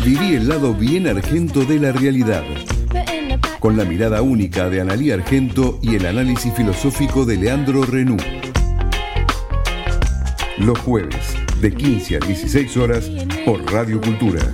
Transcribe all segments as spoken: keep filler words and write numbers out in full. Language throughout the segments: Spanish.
Viví el lado bien argento de la realidad, con la mirada única de Analía Argento y el análisis filosófico de Leandro Renú. Los jueves, de quince a dieciséis horas, por Radio Cultura.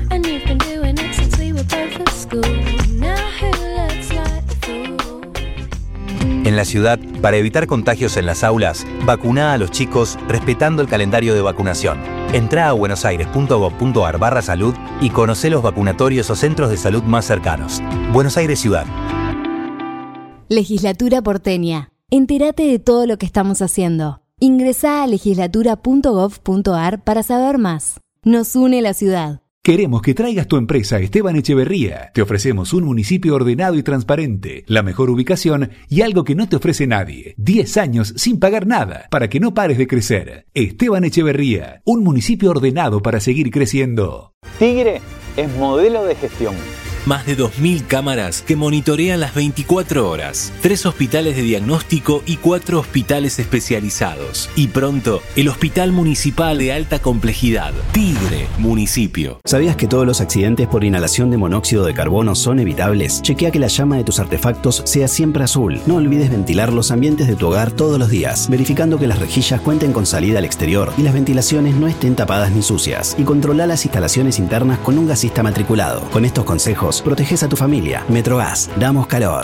En la ciudad, para evitar contagios en las aulas, vacuná a los chicos respetando el calendario de vacunación. Entrá a buenosaires.gov.ar barra salud y conocé los vacunatorios o centros de salud más cercanos. Buenos Aires Ciudad. Legislatura porteña. Entérate de todo lo que estamos haciendo. Ingresá a legislatura punto gov punto ar para saber más. Nos une la ciudad. Queremos que traigas tu empresa a Esteban Echeverría. Te ofrecemos un municipio ordenado y transparente, la mejor ubicación y algo que no te ofrece nadie. diez años sin pagar nada para que no pares de crecer. Esteban Echeverría, un municipio ordenado para seguir creciendo. Tigre es modelo de gestión. Más de dos mil cámaras que monitorean las veinticuatro horas, tres hospitales de diagnóstico y cuatro hospitales especializados. Y pronto, el Hospital Municipal de Alta Complejidad. Tigre, municipio. ¿Sabías que todos los accidentes por inhalación de monóxido de carbono son evitables? Chequea que la llama de tus artefactos sea siempre azul. No olvides ventilar los ambientes de tu hogar todos los días, verificando que las rejillas cuenten con salida al exterior y las ventilaciones no estén tapadas ni sucias. Y controla las instalaciones internas con un gasista matriculado. Con estos consejos, proteges a tu familia. Metrogas, damos calor.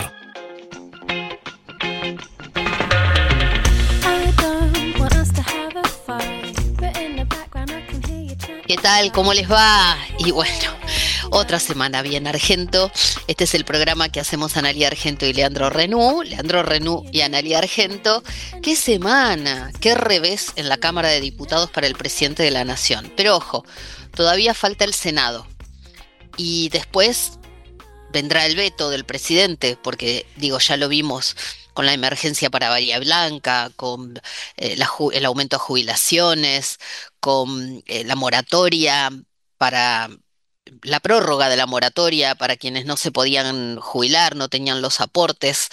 ¿Qué tal? ¿Cómo les va? Y bueno, otra semana bien Argento. Este es el programa que hacemos Analía Argento y Leandro Renú. Leandro Renú y Analía Argento. ¡Qué semana! ¡Qué revés en la Cámara de Diputados para el presidente de la Nación! Pero ojo, todavía falta el Senado. Y después vendrá el veto del presidente, porque digo, ya lo vimos con la emergencia para Bahía Blanca, con eh, la ju- el aumento de jubilaciones, con eh, la moratoria para la prórroga de la moratoria para quienes no se podían jubilar, no tenían los aportes,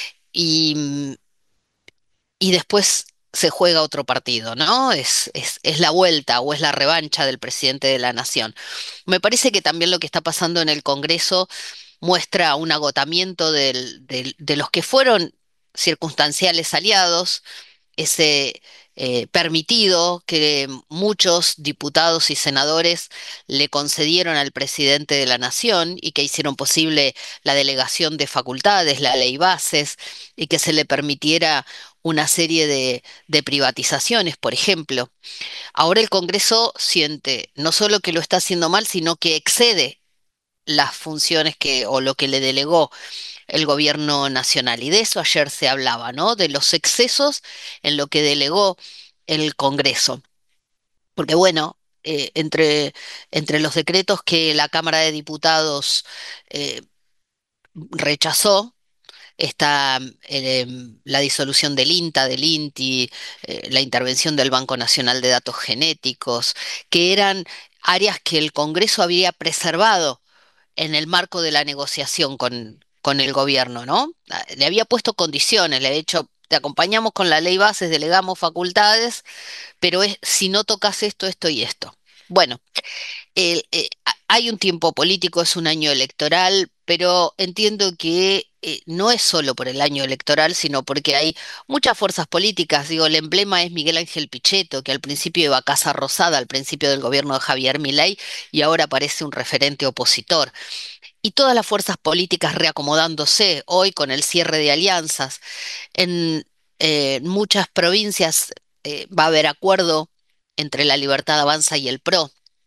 y, y después se juega otro partido, ¿no? Es, es, es la vuelta o es la revancha del presidente de la Nación. Me parece que también lo que está pasando en el Congreso muestra un agotamiento del- del- de los que fueron circunstanciales aliados, ese eh, permitido que muchos diputados y senadores le concedieron al presidente de la Nación y que hicieron posible la delegación de facultades, la ley bases, y que se le permitiera una serie de, de privatizaciones, por ejemplo. Ahora el Congreso siente no solo que lo está haciendo mal, sino que excede las funciones que o lo que le delegó el gobierno nacional. Y de eso ayer se hablaba, ¿no? De los excesos en lo que delegó el Congreso. Porque bueno, eh, entre, entre los decretos que la Cámara de Diputados eh, rechazó, está eh, la disolución del INTA, del INTI, eh, la intervención del Banco Nacional de Datos Genéticos, que eran áreas que el Congreso había preservado en el marco de la negociación con, con el gobierno, ¿no? Ah, Le había puesto condiciones, le había dicho, te acompañamos con la ley bases, delegamos facultades, pero es si no tocas esto, esto y esto. Bueno, el- eh, a- hay un tiempo político, es un año electoral, pero entiendo que eh, no es solo por el año electoral, sino porque hay muchas fuerzas políticas. Digo, el emblema es Miguel Ángel Pichetto, que al principio iba a Casa Rosada, al principio del gobierno de Javier Milei, y ahora parece un referente opositor. Y todas las fuerzas políticas reacomodándose hoy con el cierre de alianzas. En eh, muchas provincias eh, va a haber acuerdo entre la Libertad Avanza y el PRO.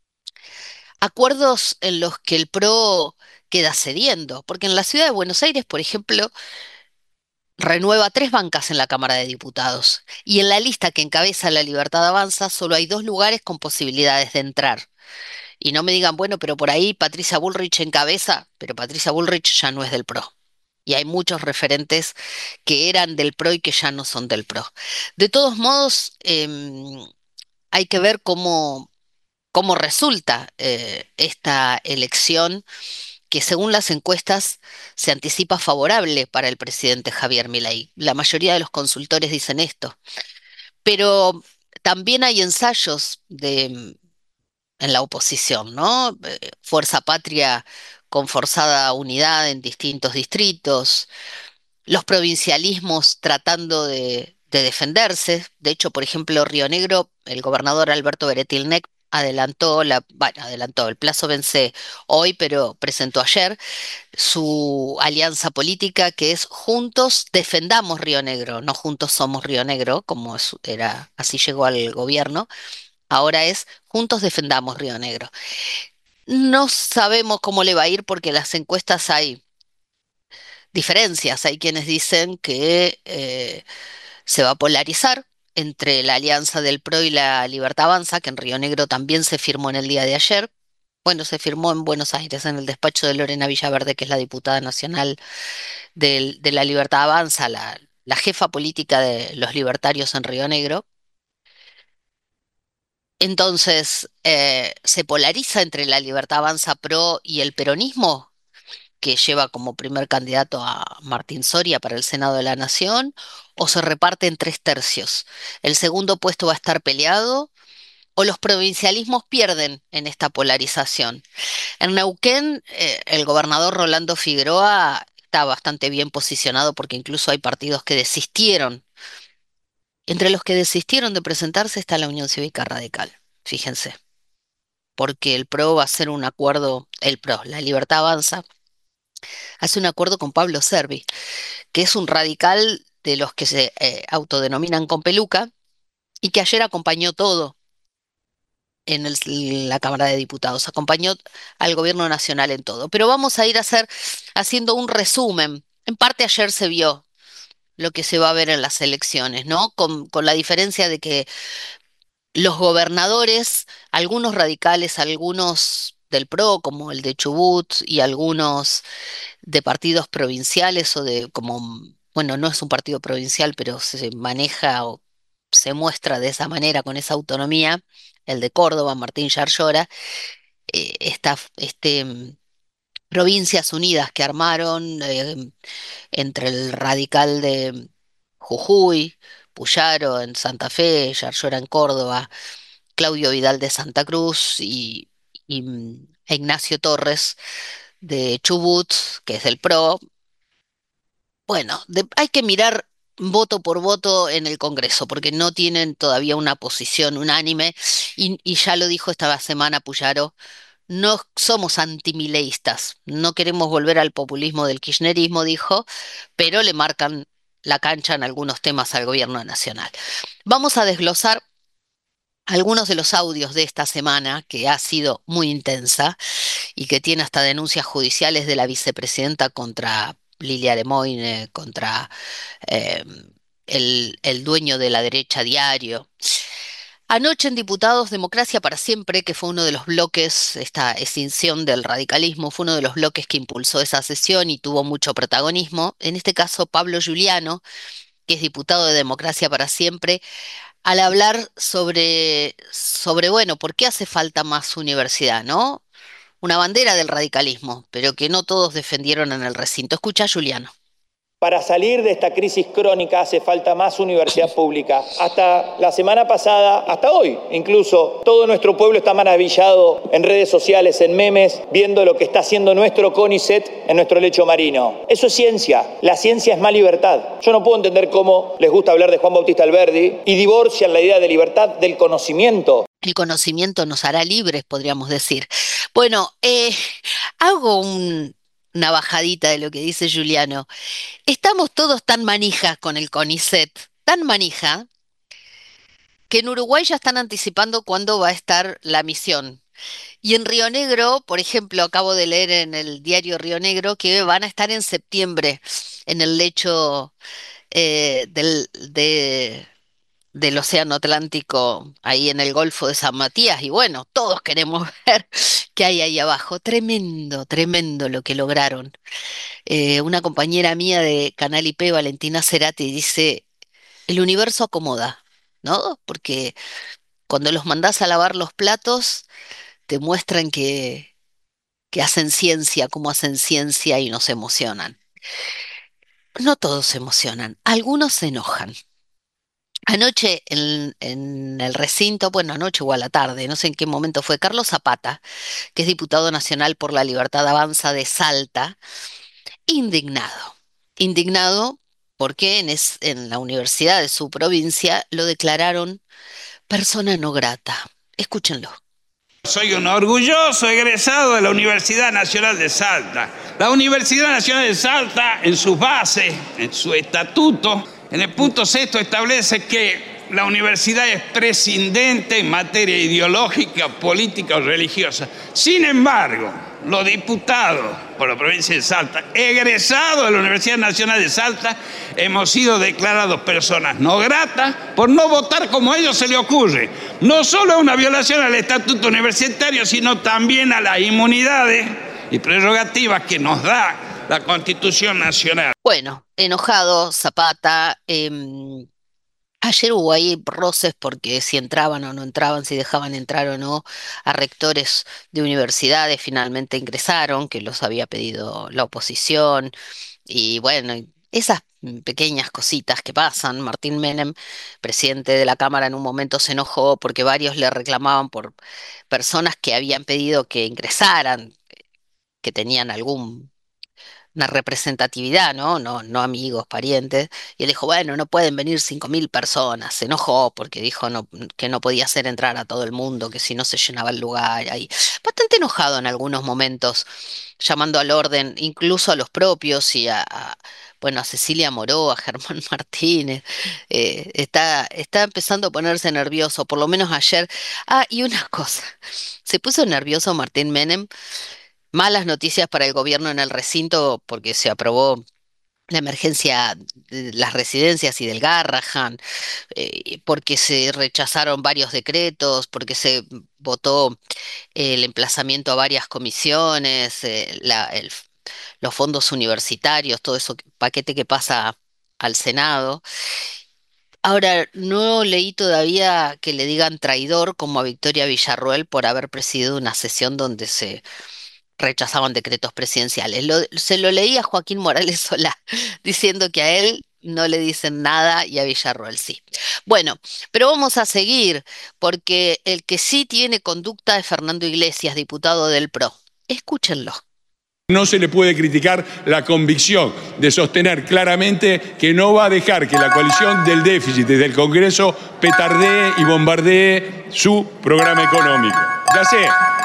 Acuerdos en los que el PRO queda cediendo, porque en la ciudad de Buenos Aires, por ejemplo, renueva tres bancas en la Cámara de Diputados y en la lista que encabeza la Libertad Avanza solo hay dos lugares con posibilidades de entrar. Y no me digan, bueno, pero por ahí Patricia Bullrich encabeza, pero Patricia Bullrich ya no es del PRO. Y hay muchos referentes que eran del PRO y que ya no son del PRO. De todos modos, em, hay que ver cómo cómo resulta eh, esta elección que según las encuestas se anticipa favorable para el presidente Javier Milei. La mayoría de los consultores dicen esto, pero también hay ensayos de, en la oposición, ¿no? Eh, Fuerza Patria con forzada unidad en distintos distritos, los provincialismos tratando de, de defenderse. De hecho, por ejemplo, Río Negro, el gobernador Alberto Beretilnec adelantó la, bueno, adelantó, el plazo vence hoy, pero presentó ayer su alianza política que es Juntos Defendamos Río Negro, no Juntos Somos Río Negro, como es- era, así llegó al gobierno. Ahora es Juntos Defendamos Río Negro. No sabemos cómo le va a ir porque las encuestas hay diferencias. Hay quienes dicen que eh, se va a polarizar entre la alianza del P R O y la Libertad Avanza, que en Río Negro también se firmó en el día de ayer. Bueno, se firmó en Buenos Aires, en el despacho de Lorena Villaverde, que es la diputada nacional del- de la Libertad Avanza, la, la jefa política de los libertarios en Río Negro. Entonces, eh, se polariza entre la Libertad Avanza Pro y el peronismo, que lleva como primer candidato a Martín Soria para el Senado de la Nación, o se reparte en tres tercios. El segundo puesto va a estar peleado, o los provincialismos pierden en esta polarización. En Neuquén, eh, el gobernador Rolando Figueroa está bastante bien posicionado porque incluso hay partidos que desistieron. Entre los que desistieron de presentarse está la Unión Cívica Radical, fíjense, porque el P R O va a hacer un acuerdo, el P R O, la Libertad Avanza, hace un acuerdo con Pablo Servi, que es un radical de los que se eh, autodenominan con peluca y que ayer acompañó todo en el- la Cámara de Diputados, acompañó al gobierno nacional en todo. Pero vamos a ir a hacer haciendo un resumen. En parte ayer se vio lo que se va a ver en las elecciones, ¿no? Con, con la diferencia de que los gobernadores, algunos radicales, algunos del P R O, como el de Chubut, y algunos de partidos provinciales o de como, bueno, no es un partido provincial, pero se maneja o se muestra de esa manera, con esa autonomía, el de Córdoba, Martín Yarlora, eh, esta, este, mm, Provincias Unidas que armaron eh, entre el radical de Jujuy, Puyaro en Santa Fe, Yarlora en Córdoba, Claudio Vidal de Santa Cruz y, y, mm, Ignacio Torres de Chubut, que es del P R O. Bueno, de- hay que mirar voto por voto en el Congreso, porque no tienen todavía una posición unánime, y, y ya lo dijo esta semana Puyaro, no somos antimileístas, no queremos volver al populismo del kirchnerismo, dijo, pero le marcan la cancha en algunos temas al gobierno nacional. Vamos a desglosar algunos de los audios de esta semana, que ha sido muy intensa y que tiene hasta denuncias judiciales de la vicepresidenta contra Lilia Lemoyne, contra eh, el, el dueño de la derecha Diario. Anoche en Diputados, Democracia para Siempre, que fue uno de los bloques, esta extinción del radicalismo, fue uno de los bloques que impulsó esa sesión y tuvo mucho protagonismo. En este caso, Pablo Giuliano, que es diputado de Democracia para Siempre, al hablar sobre, sobre, bueno, ¿por qué hace falta más universidad, no? Una bandera del radicalismo, pero que no todos defendieron en el recinto. Escucha a Giuliano. Para salir de esta crisis crónica hace falta más universidad pública. Hasta la semana pasada, hasta hoy incluso, todo nuestro pueblo está maravillado en redes sociales, en memes, viendo lo que está haciendo nuestro CONICET en nuestro lecho marino. Eso es ciencia. La ciencia es más libertad. Yo no puedo entender cómo les gusta hablar de Juan Bautista Alberdi y divorcian la idea de libertad del conocimiento. El conocimiento nos hará libres, podríamos decir. Bueno, eh, hago un- una bajadita de lo que dice Giuliano. Estamos todos tan manijas con el CONICET, tan manija, que en Uruguay ya están anticipando cuándo va a estar la misión. Y en Río Negro, por ejemplo, acabo de leer en el diario Río Negro que van a estar en septiembre en el lecho eh, del, de- del Océano Atlántico, ahí en el Golfo de San Matías. Y bueno, todos queremos ver qué hay ahí abajo. Tremendo, tremendo lo que lograron. Eh, una compañera mía de Canal I P, Valentina Cerati, dice, el universo acomoda, ¿no? Porque cuando los mandás a lavar los platos, te muestran que, que hacen ciencia, cómo hacen ciencia y nos emocionan. No todos se emocionan, algunos se enojan. Anoche en, en el recinto, bueno, anoche o a la tarde, no sé en qué momento fue, Carlos Zapata, que es diputado nacional por la Libertad Avanza de Salta, indignado. Indignado porque en, es- en la universidad de su provincia lo declararon persona no grata. Escúchenlo. Soy un orgulloso egresado de la Universidad Nacional de Salta. La Universidad Nacional de Salta, en sus bases, en su estatuto, en el punto sexto establece que la universidad es prescindente en materia ideológica, política o religiosa. Sin embargo, los diputados por la provincia de Salta, egresados de la Universidad Nacional de Salta, hemos sido declarados personas no gratas por no votar como a ellos se les ocurre. No solo es una violación al estatuto universitario, sino también a las inmunidades y prerrogativas que nos da la Constitución Nacional. Bueno, enojado Zapata. em, Ayer hubo ahí roces porque si entraban o no entraban, si dejaban entrar o no a rectores de universidades, finalmente ingresaron, que los había pedido la oposición. Y bueno, y esas mm, pequeñas cositas que pasan. Martín Menem, presidente de la Cámara, en un momento se enojó porque varios le reclamaban por personas que habían pedido que ingresaran, que tenían algún una representatividad, ¿no? No, no amigos, parientes. Y él dijo, bueno, no pueden venir cinco mil personas. Se enojó porque dijo no, que no podía hacer entrar a todo el mundo, que si no se llenaba el lugar. Ahí. Bastante enojado en algunos momentos, llamando al orden, incluso a los propios y a, a, bueno, a Cecilia Moró, a Germán Martínez. Eh, está, está empezando a ponerse nervioso, por lo menos ayer. Ah, y una cosa, se puso nervioso Martín Menem. Malas noticias para el gobierno en el recinto porque se aprobó la emergencia de las residencias y del Garrahan, eh, porque se rechazaron varios decretos, porque se votó el emplazamiento a varias comisiones, eh, la- el- los fondos universitarios, todo eso, paquete que pasa al Senado. Ahora, no leí todavía que le digan traidor como a Victoria Villarroel por haber presidido una sesión donde se rechazaban decretos presidenciales. Lo- se lo leí a Joaquín Morales Solá, diciendo que a él no le dicen nada y a Villarroel sí. Bueno, pero vamos a seguir, porque el que sí tiene conducta es Fernando Iglesias, diputado del P R O. Escúchenlo. No se le puede criticar la convicción de sostener claramente que no va a dejar que la coalición del déficit desde el Congreso petardee y bombardee su programa económico. Ya sé,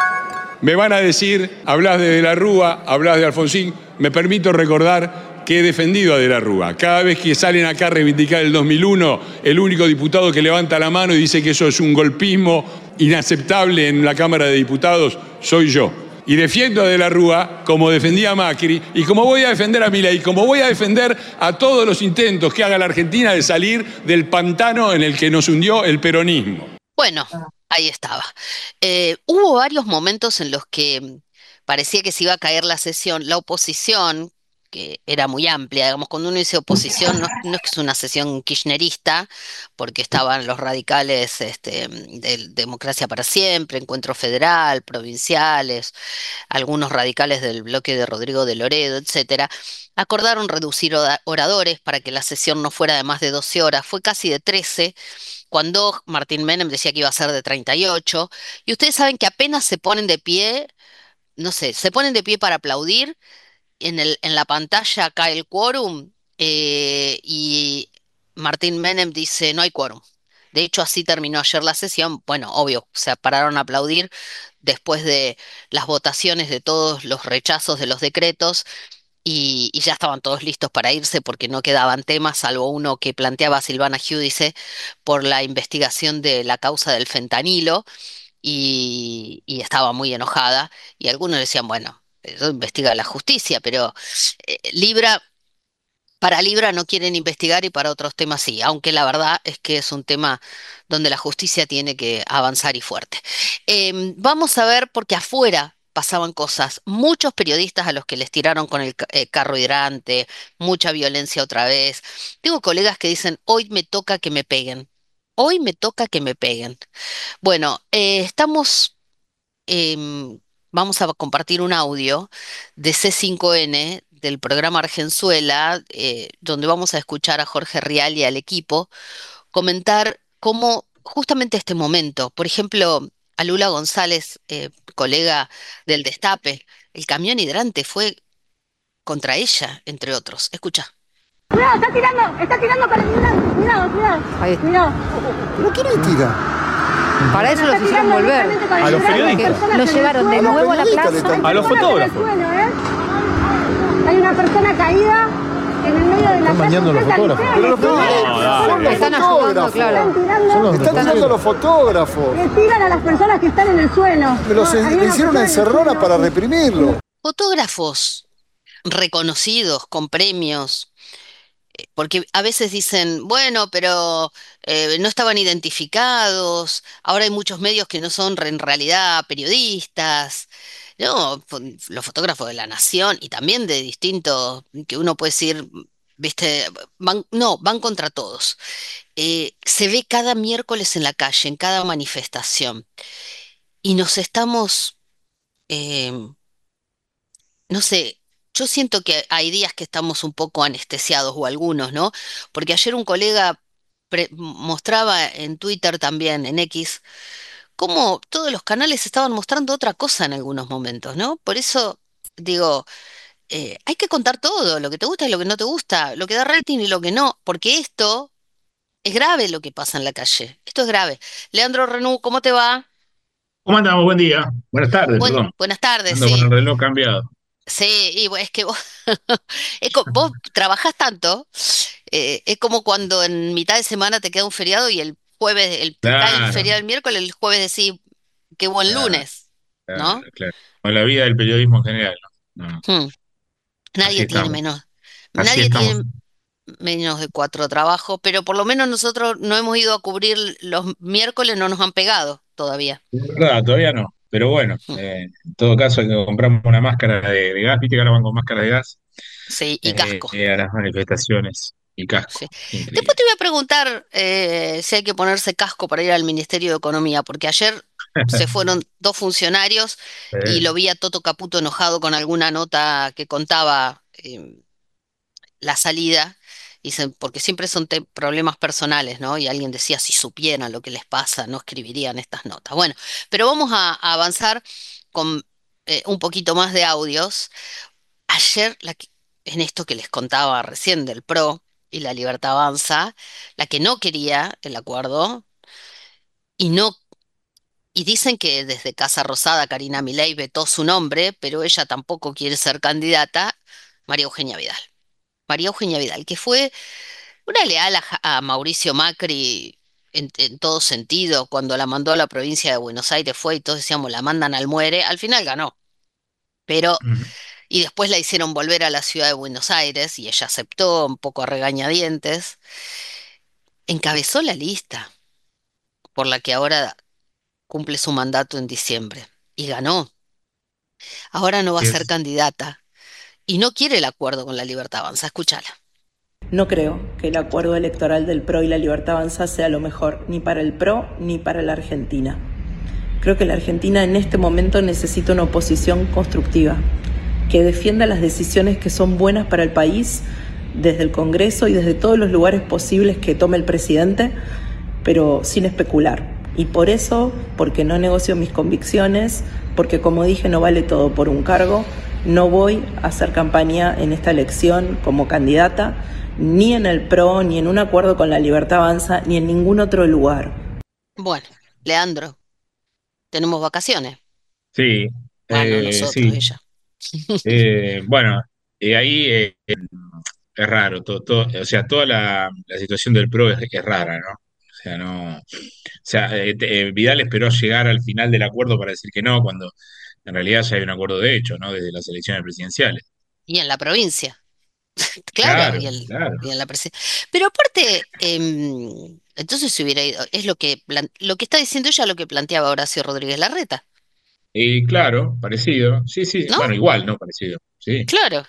me van a decir, hablas de De la Rúa, hablas de Alfonsín, me permito recordar que he defendido a De la Rúa. Cada vez que salen acá a reivindicar el dos mil uno, el único diputado que levanta la mano y dice que eso es un golpismo inaceptable en la Cámara de Diputados soy yo. Y defiendo a De la Rúa como defendía a Macri y como voy a defender a Milei, como voy a defender a todos los intentos que haga la Argentina de salir del pantano en el que nos hundió el peronismo. Bueno, ahí estaba. Eh, hubo varios momentos en los que mm, parecía que se iba a caer la sesión. La oposición, que era muy amplia, digamos, cuando uno dice oposición, no, no es que es una sesión kirchnerista, porque estaban los radicales este, mm, de Democracia para Siempre, Encuentro Federal, provinciales, algunos radicales del bloque de Rodrigo de Loredo, etcétera. Acordaron reducir oda- oradores para que la sesión no fuera de más de doce horas. Fue casi de trece cuando Martín Menem decía que iba a ser de treinta y ocho, y ustedes saben que apenas se ponen de pie, no sé, se ponen de pie para aplaudir, en el, en la pantalla cae el quórum, eh, y Martín Menem dice, no hay quórum. De hecho, así terminó ayer la sesión. Bueno, obvio, se pararon a aplaudir después de las votaciones de todos los rechazos de los decretos y, y ya estaban todos listos para irse porque no quedaban temas, salvo uno que planteaba Silvana Giudice por la investigación de la causa del fentanilo y, y estaba muy enojada y algunos decían, bueno, eso investiga la justicia, pero eh, Libra, para Libra no quieren investigar y para otros temas sí, aunque la verdad es que es un tema donde la justicia tiene que avanzar y fuerte. Em, vamos a ver, porque afuera pasaban cosas, muchos periodistas a los que les tiraron con el ca- eh, carro hidrante, mucha violencia otra vez. Tengo colegas que dicen, hoy me toca que me peguen, hoy me toca que me peguen. Bueno, eh, estamos, em, vamos a compartir un audio de C cinco N del programa Argenzuela, eh, donde vamos a escuchar a Jorge Rial y al equipo comentar cómo justamente este momento, por ejemplo, a Lula González, eh, colega del Destape, el camión hidrante fue contra ella, entre otros. Escucha. Cuidado, está tirando, está tirando para cuidado, cuidado, cuidado. Ahí. Cuidado. ¿Pero quién le tira? Para eso los hicieron volver. A los periodistas. Los llevaron de nuevo a la plaza. A los fotógrafos. Hay una persona caída en el medio de la Están bañando a los fotógrafos. Pero los periodistas están ayudando, claro. Están ayudando a los fotógrafos. Le tiran a las personas que están en el suelo. Pero le hicieron una encerrona para reprimirlo. Fotógrafos reconocidos con premios, porque a veces dicen, bueno, pero eh, no estaban identificados, ahora hay muchos medios que no son en realidad periodistas. No, los fotógrafos de La Nación y también de distintos, que uno puede decir, viste, van, no, van contra todos. Eh, se ve cada miércoles en la calle, en cada manifestación, y nos estamos, eh, no sé, yo siento que hay días que estamos un poco anestesiados, o algunos, ¿no? Porque ayer un colega pre- mostraba en Twitter también, en X, cómo todos los canales estaban mostrando otra cosa en algunos momentos, ¿no? Por eso digo, eh, hay que contar todo, lo que te gusta y lo que no te gusta, lo que da rating y lo que no, porque esto es grave lo que pasa en la calle, esto es grave. Leandro Renú, ¿cómo te va? ¿Cómo andamos? Buen día. Buenas tardes, Buen- perdón. buenas tardes, Ando con sí. el reloj cambiado. Sí, y bueno, es que vos, es co- vos trabajás tanto, eh, es como cuando en mitad de semana te queda un feriado y el jueves, el, cae el Claro, feriado el miércoles, el jueves decís, qué buen claro, lunes, claro, ¿no? claro. Con la vida del periodismo en general, ¿no? No, Hmm. así Nadie tiene estamos. menos, Así nadie estamos. tiene menos de cuatro trabajos, pero por lo menos nosotros no hemos ido a cubrir los miércoles, no nos han pegado todavía. Es verdad, todavía no. Pero bueno, Hmm. eh, en todo caso, hay que compramos una máscara de, de gas. Viste que ahora van con máscara de gas Sí, y eh, casco. eh, a las manifestaciones y casco. Sí. Increíble. Después te voy a preguntar eh, si hay que ponerse casco para ir al Ministerio de Economía, porque ayer se fueron dos funcionarios y Eh, lo vi a Toto Caputo enojado con alguna nota que contaba eh, la salida, y se- porque siempre son te- problemas personales, ¿no? Y alguien decía, si supieran lo que les pasa, no escribirían estas notas. Bueno, pero vamos a, a avanzar con eh, un poquito más de audios. Ayer, la que- en esto que les contaba recién del PRO y la Libertad Avanza, la que no quería el acuerdo y no y dicen que desde Casa Rosada Karina Milei vetó su nombre, pero ella tampoco quiere ser candidata, María Eugenia Vidal. María Eugenia Vidal, que fue una leal a, Ja- a Mauricio Macri en, en todo sentido, cuando la mandó a la provincia de Buenos Aires fue y todos decíamos, la mandan al muere, al final ganó, pero ujú. y después la hicieron volver a la ciudad de Buenos Aires y ella aceptó un poco a regañadientes, encabezó la lista por la que ahora cumple su mandato en diciembre y ganó. Ahora no va a Sí, ser es- candidata y no quiere el acuerdo con la Libertad Avanza. Escúchala. No creo que el acuerdo electoral del P R O y la Libertad Avanza sea lo mejor ni para el P R O ni para la Argentina. Creo que la Argentina en este momento necesita una oposición constructiva, que defienda las decisiones que son buenas para el país desde el Congreso y desde todos los lugares posibles que tome el presidente, pero sin especular. Y por eso, porque no negocio mis convicciones, porque como dije no vale todo por un cargo, no voy a hacer campaña en esta elección como candidata, ni en el P R O, ni en un acuerdo con la Libertad Avanza, ni en ningún otro lugar. Bueno, Leandro, tenemos vacaciones. Sí, Ah, no eh, nosotros, sí. ella. Eh, bueno, y ahí eh, es raro, todo, todo- o sea, toda la, la situación del P R O es, es rara, ¿no? O sea, no, o sea, eh, te- eh, Vidal esperó llegar al final del acuerdo para decir que no, cuando en realidad ya hay un acuerdo de hecho, ¿no? Desde las elecciones presidenciales. Y en la provincia, claro, Claro, y, el, claro. y en la presidencia. Pero aparte, em, entonces se hubiera ido, es lo que, plan- lo que está diciendo ella, lo que planteaba Horacio Rodríguez Larreta, Y claro, parecido, sí, sí, ¿no? bueno, igual, ¿no? Parecido, sí. Claro,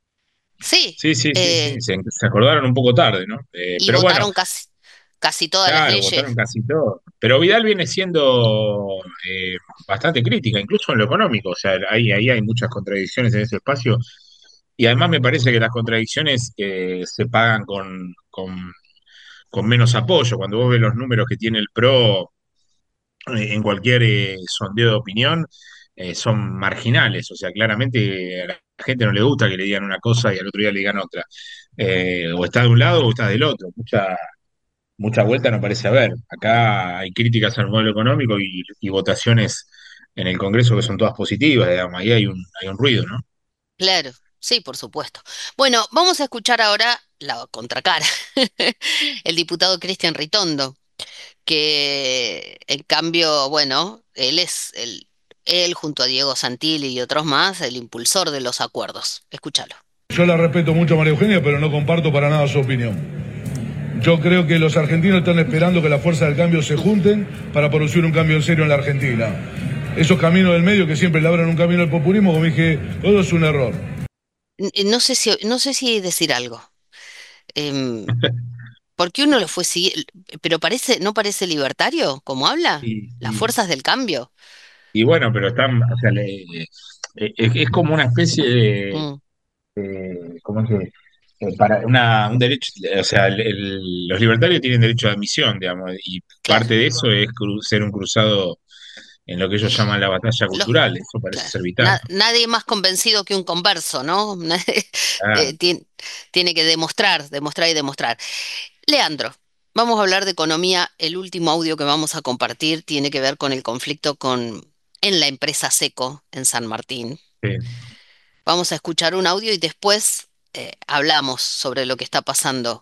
sí. Sí, sí, sí, eh, sí, se, se acordaron un poco tarde, ¿no? Eh, y pero bueno, votaron casi, casi todas las claro, leyes. votaron casi todo. Pero Vidal viene siendo eh, bastante crítica, incluso en lo económico. O sea, ahí, ahí hay muchas contradicciones en ese espacio. Y además me parece que las contradicciones eh, se pagan con, con, con menos apoyo. Cuando vos ves los números que tiene el PRO eh, en cualquier eh, sondeo de opinión, eh, son marginales. O sea, claramente a la gente no le gusta que le digan una cosa y al otro día le digan otra. Eh, o está de un lado o está del otro. Mucha, mucha vuelta no parece haber. Acá hay críticas al modelo económico y, y votaciones en el Congreso que son todas positivas, digamos. Ahí hay un, hay un ruido, ¿no? Claro, sí, por supuesto. Bueno, vamos a escuchar ahora la contracara, el diputado Cristian Ritondo, que en cambio, bueno, él es el, él junto a Diego Santilli y otros más, el impulsor de los acuerdos. Escúchalo. Yo la respeto mucho a María Eugenia, pero no comparto para nada su opinión. Yo creo que los argentinos están esperando que las fuerzas del cambio se junten para producir un cambio en serio en la Argentina. Esos caminos del medio que siempre le abren un camino al populismo, como dije, todo es un error. N- No sé si, no sé si decir algo. Em, porque uno lo fue siguiendo, pero parece, ¿no parece libertario como habla? Y, Las y- fuerzas del cambio. y bueno, pero están, o sea, le- eh, es, es como una especie de, Mm, de- ¿cómo es que? Eh, Para una, un derecho, o sea, el- el- los libertarios tienen derecho de admisión, digamos, y claro. parte de eso es cru- ser un cruzado en lo que ellos llaman la batalla Los, cultural, eso parece claro. ser vital. Na- nadie más convencido que un converso, ¿no? Nadie- Ah, eh, tien- tiene que demostrar, demostrar y demostrar. Leandro, vamos a hablar de economía. El último audio que vamos a compartir tiene que ver con el conflicto con, en la empresa Seco en San Martín. sí. Vamos a escuchar un audio y después eh, hablamos sobre lo que está pasando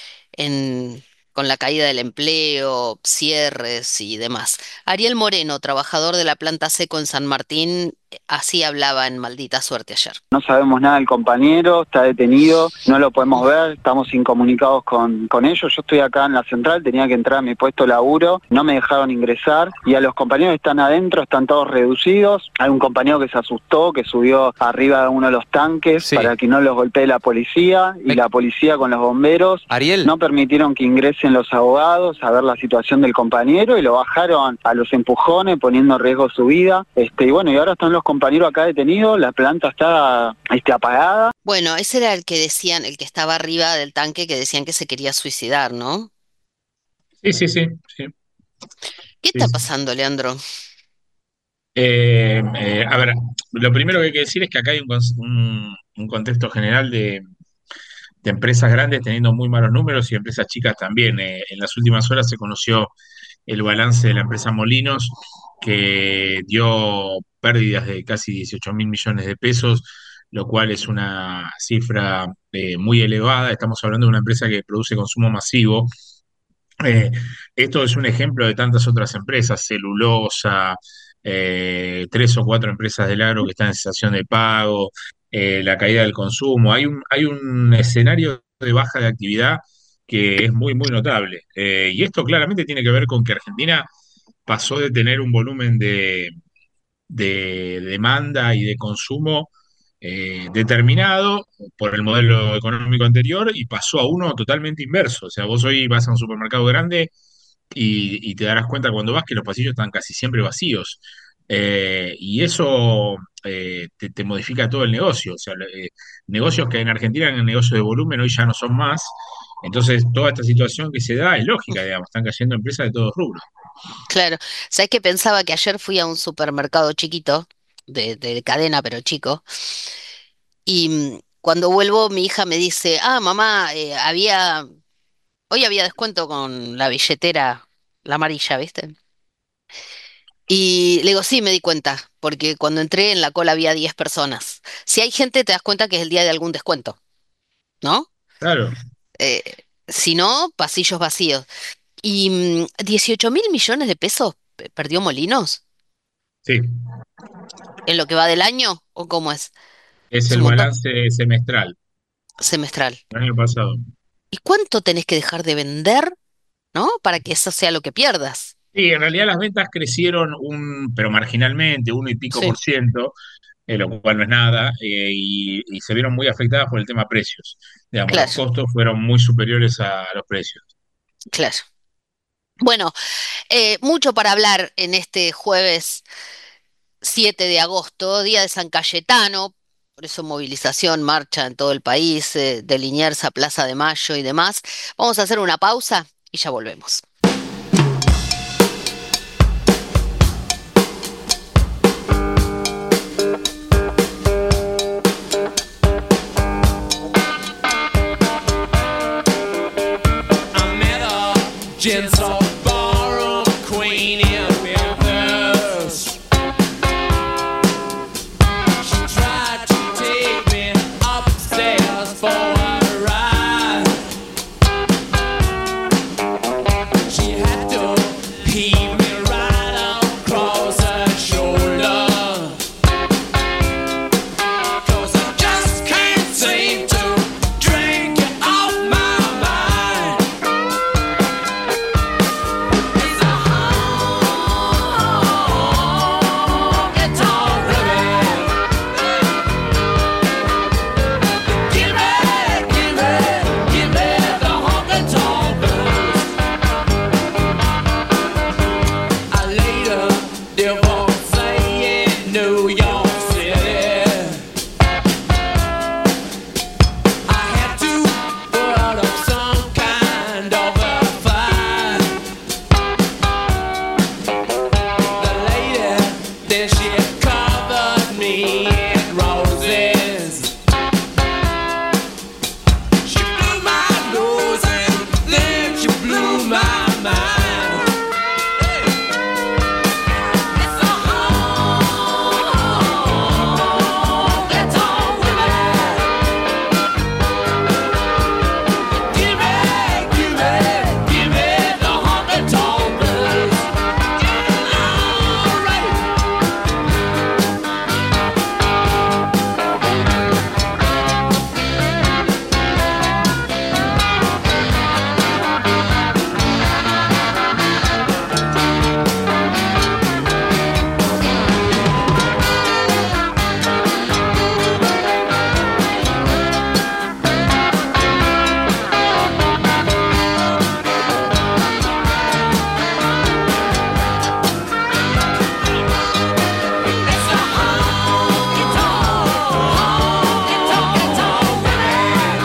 en, con la caída del empleo, cierres y demás. Ariel Moreno, trabajador de la planta Seco en San Martín, eh, así hablaba en Maldita Suerte ayer. No sabemos nada del compañero, está detenido, no lo podemos ver, estamos incomunicados con, con ellos. Yo estoy acá en la central, tenía que entrar a mi puesto de laburo, no me dejaron ingresar y a los compañeros que están adentro están todos reducidos. Hay un compañero que se asustó, que subió arriba de uno de los tanques Sí. para que no los golpee la policía y Me- la policía con los bomberos Ariel, no permitieron que ingresen los abogados a ver la situación del compañero y lo bajaron a los empujones poniendo en riesgo su vida. Este, y bueno, y ahora están los compañeros acá detenidos, la planta está este, apagada. Bueno, ese era el que decían, el que estaba arriba del tanque, que decían que se quería suicidar, ¿no? Sí, sí, sí, sí, ¿Qué sí, está sí. pasando, Leandro? Eh, eh, a ver, lo primero que hay que decir es que acá hay un, cons- un- un contexto general de, de empresas grandes teniendo muy malos números y empresas chicas también. Eh, en las últimas horas se conoció el balance de la empresa Molinos, que dio pérdidas de casi dieciocho mil millones de pesos, lo cual es una cifra eh, muy elevada. Estamos hablando de una empresa que produce consumo masivo. Eh, Esto es un ejemplo de tantas otras empresas, celulosa, eh, tres o cuatro empresas del agro que están en cesación de pago, eh, la caída del consumo. Hay un, hay un escenario de baja de actividad que es muy, muy notable. Eh, y esto claramente tiene que ver con que Argentina pasó de tener un volumen de, de demanda y de consumo eh, determinado por el modelo económico anterior y pasó a uno totalmente inverso. O sea, vos hoy vas a un supermercado grande y, y te darás cuenta cuando vas que los pasillos están casi siempre vacíos. Eh, y eso eh, te, te modifica todo el negocio. O sea, eh, negocios que en Argentina eran negocios de volumen hoy ya no son más. Entonces, toda esta situación que se da es lógica, digamos, están cayendo empresas de todos rubros. Claro, ¿sabes qué pensaba? Que ayer fui a un supermercado chiquito, de, de cadena pero chico, y mm, cuando vuelvo mi hija me dice, ah, mamá, eh, había, hoy había descuento con la billetera, la amarilla, ¿viste? Y le digo, sí, me di cuenta, porque cuando entré en la cola había diez personas. Si hay gente, te das cuenta que es el día de algún descuento, ¿no? Claro, Eh, si no, pasillos vacíos. Y mm, dieciocho mil millones de pesos pe- perdió Molinos sí, en lo que va del año, ¿o cómo es? es Es el un montón. balance semestral Semestral. del año pasado. ¿Y cuánto tenés que dejar de vender, ¿no? Para que eso sea lo que pierdas. Sí, en realidad las ventas crecieron un, pero marginalmente, uno y pico Sí, por ciento, eh, lo cual no es nada, eh, y, y se vieron muy afectadas por el tema precios. Digamos, los claro, costos fueron muy superiores a los precios. claro. Bueno, eh, mucho para hablar en este jueves siete de agosto, día de San Cayetano. Por eso movilización, marcha en todo el país, eh, de Liniers a Plaza de Mayo y demás. Vamos a hacer una pausa y ya volvemos. Gentle ballroom queen in reverse. She tried to take me upstairs for a ride. She had to heave me right across her shoulder. 'Cause I just can't seem to drink it off my mind. It's a honky-tonk rhythm. Give me, give me, give me the honky-tonk blues. I later divorced in New York City. I had to put up some kind of a fight. The lady, then she covered me in roses. She blew my nose and then she blew my mind. It's a honky-tonk women. Give me, give me, give me the honky-tonk blues. All right. It's a honky-tonk, honky-tonk women.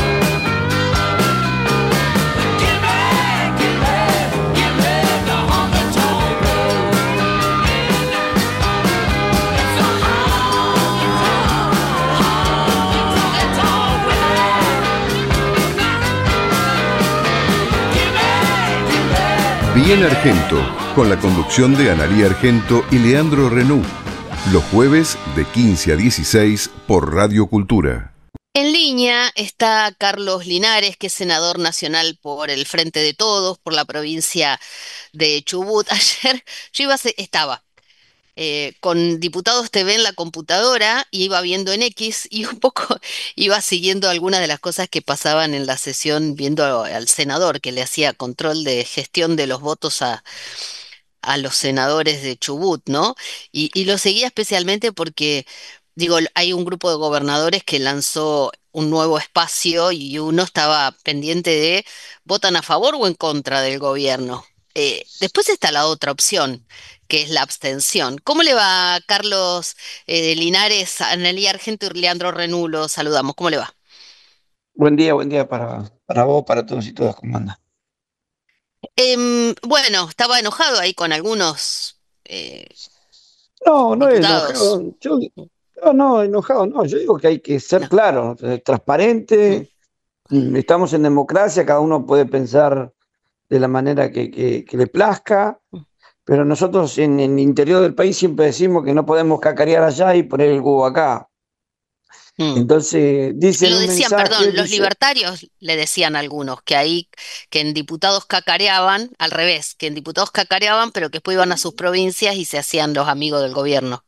Give me, give me, give me the honky-tonk blues. It's a honky-tonk, honky-tonk women. Give me, give me. Bien Argento, con la conducción de Analía Argento y Leandro Renú. Los jueves de quince a dieciséis por Radio Cultura. En línea está Carlos Linares, que es senador nacional por el Frente de Todos, por la provincia de Chubut. Ayer yo iba a se- estaba eh, con Diputados T V en la computadora y iba viendo en X y un poco iba siguiendo algunas de las cosas que pasaban en la sesión, viendo a- al senador que le hacía control de gestión de los votos a, a los senadores de Chubut, ¿no? Y, y lo seguía especialmente porque, digo, hay un grupo de gobernadores que lanzó un nuevo espacio y uno estaba pendiente de votan a favor o en contra del gobierno. Eh, después está la otra opción, que es la abstención. ¿Cómo le va, Carlos eh, Linares, Analía Argento y Leandro Renú? Los saludamos. ¿Cómo le va? Buen día, buen día para, para vos, para todos y todas, ¿cómo anda? Em, bueno, estaba enojado ahí con algunos eh, No, no es diputados. enojado. Yo, no, no, enojado, no. Yo digo que hay que ser claro, eh, transparente. mm, Estamos en democracia, cada uno puede pensar de la manera que, que- que le plazca, pero nosotros en el interior del país siempre decimos que no podemos cacarear allá y poner el cubo acá. Entonces, dicen Lo un decían, mensaje, perdón, los dice- libertarios le decían a algunos que ahí, que en diputados cacareaban, al revés, que en diputados cacareaban, pero que después iban a sus provincias y se hacían los amigos del gobierno.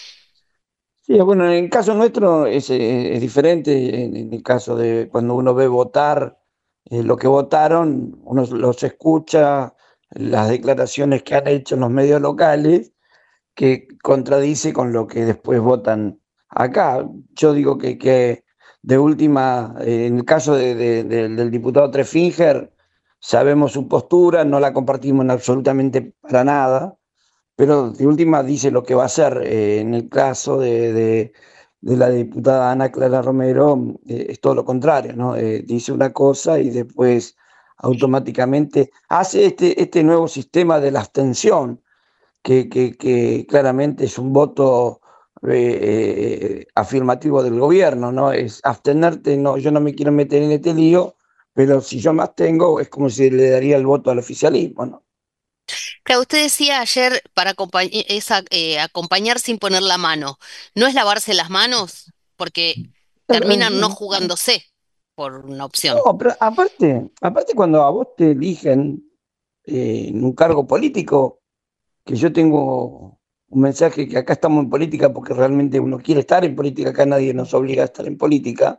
Sí, bueno, en el caso nuestro es, eh, es diferente. En, en el caso de cuando uno ve votar eh, lo que votaron, uno los escucha, las declaraciones que han hecho en los medios locales, que contradice con lo que después votan acá. Yo digo que, que de última, eh, en el caso de- de- de- del diputado Trefinger, sabemos su postura, no la compartimos en absolutamente para nada, pero de última dice lo que va a hacer. Eh, en el caso de, de- de la diputada Ana Clara Romero eh, es todo lo contrario, ¿no? Eh, dice una cosa y después automáticamente hace este, este nuevo sistema de la abstención, que, que, que claramente es un voto eh, eh, afirmativo del gobierno, ¿no? Es abstenerte, no, yo no me quiero meter en este lío, pero si yo me abstengo es como si le daría el voto al oficialismo, ¿no? Claro, usted decía ayer para acompañ- esa, eh, acompañar sin poner la mano. ¿No es lavarse las manos? Porque terminan no jugándose por una opción. No, pero aparte, aparte cuando a vos te eligen eh, en un cargo político, que yo tengo un mensaje que acá estamos en política porque realmente uno quiere estar en política, acá nadie nos obliga a estar en política,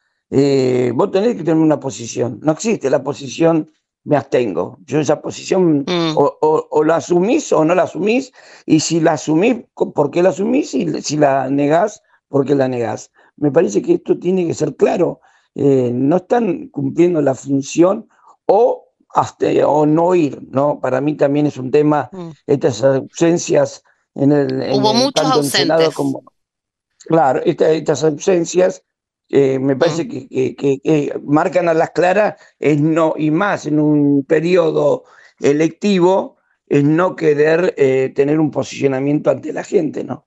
eh, vos tenés que tener una posición. No existe la posición me abstengo. Yo esa posición Mm. o, o- o la asumís o no la asumís, y si la asumís, ¿por qué la asumís? Y si la negás, ¿por qué la negás? Me parece que esto tiene que ser claro. Eh, no están cumpliendo la función o, hasta, o no ir, ¿no? Para mí también es un tema, Mm. estas ausencias en el, en Hubo el- muchos tanto en Senado ausentes. como... Claro, esta- estas ausencias eh, me parece Mm. que, que- que- que marcan a las claras, es no, y más en un periodo electivo, es no querer eh, tener un posicionamiento ante la gente, ¿no?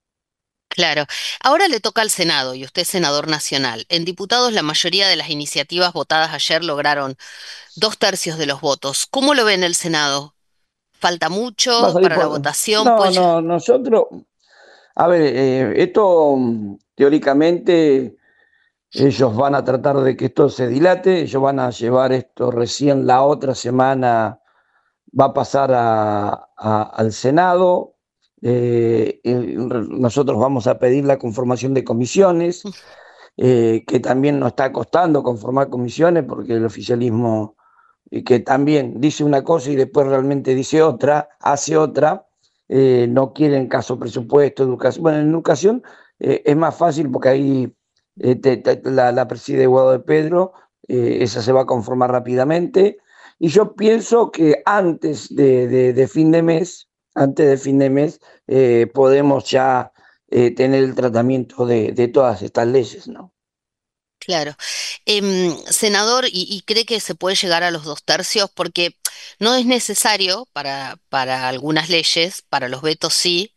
Claro. Ahora le toca al Senado y usted es senador nacional. En diputados, la mayoría de las iniciativas votadas ayer lograron dos tercios de los votos. ¿Cómo lo ve en el Senado? ¿Falta Va a mucho salir para la por... votación? No, Pues no, nosotros, a ver, eh, esto mm, teóricamente ellos van a tratar de que esto se dilate, ellos van a llevar esto recién la otra semana, va a pasar a- a- al Senado. eh, y nosotros vamos a pedir la conformación de comisiones, eh, que también nos está costando conformar comisiones porque el oficialismo, eh, que también dice una cosa y después realmente dice otra, hace otra, eh, no quieren caso presupuesto, educación. Bueno, en educación eh, es más fácil porque ahí eh, te- te- la, la preside Guado de Pedro, eh, esa se va a conformar rápidamente. Y yo pienso que antes de, de- de fin de mes, antes de fin de mes, eh, podemos ya eh, tener el tratamiento de, de todas estas leyes, ¿no? claro. Em, senador, ¿y, y cree que se puede llegar a los dos tercios? Porque no es necesario para, para algunas leyes, para los vetos sí,